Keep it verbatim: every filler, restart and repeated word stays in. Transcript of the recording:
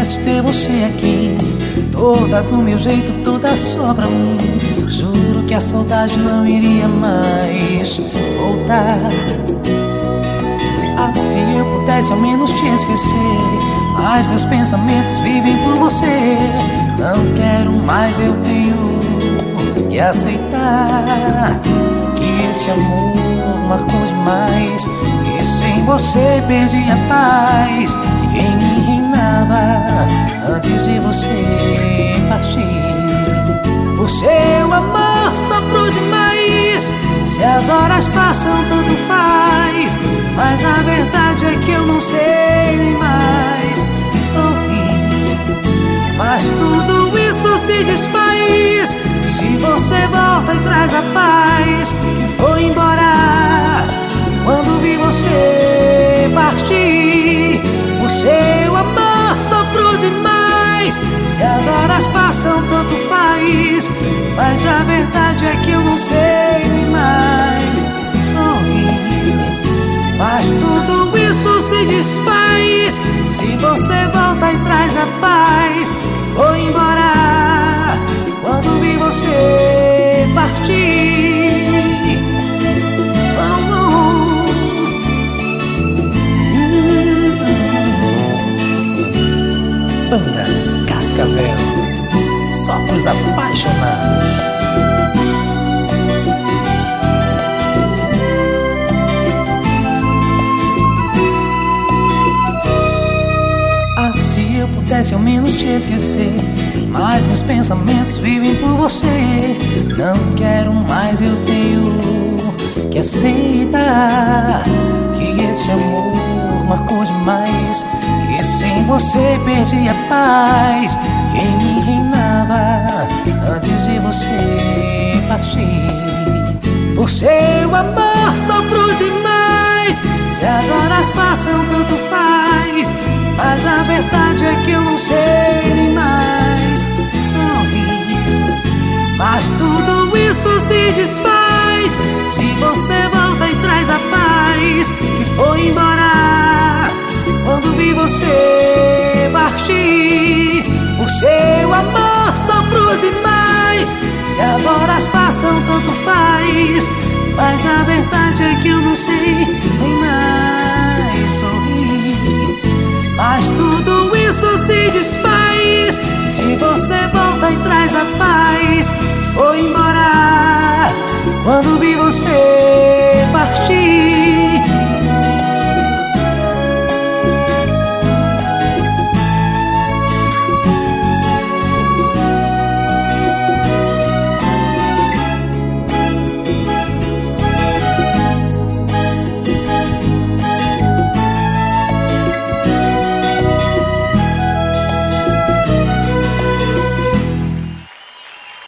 mereço ter você aqui, toda do meu jeito, toda só pra mim. Juro que a saudade não iria mais voltar. Ah, se eu pudesse ao menos te esquecer, mas meus pensamentos vivem por você. Não quero mais, eu tenho que aceitar que esse amor marcou demais, e sem você perdi a paz. E quem me reinava antes de você partir. Por seu amor sofro demais, se as horas passam tanto faz, mas a verdade é que eu não sei nem mais sorrir. Mas tudo isso se desfaz se você volta e traz a paz que foi embora quando vi você partir. Por seu amor sofro demais, se as horas passam tanto faz, mas a verdade é que eu não sei nem mais sorrir. Mas tudo isso se desfaz se você volta e traz a paz que foi embora quando vi você partir. Oh, oh. Banda Cascavel, só pros apaixonados. Ah, se eu pudesse ao menos te esquecer, mas meus pensamentos vivem por você. Não quero mais, eu tenho que aceitar que esse amor marcou demais, e sem você perdi a paz. Quem me reinava antes de você partir. Por seu amor sofro demais, se as horas passam tanto faz, mas a verdade é que eu não sei nem mais sorrir. Mas tudo isso se desfaz se você volta e traz a paz que foi embora quando vi você partir. Por seu amor sofro demais, se as horas passam tanto faz, mas a verdade é que eu não sei nem mais sorrir. Mas tudo isso se desfaz se você volta e traz a paz que foi embora quando vi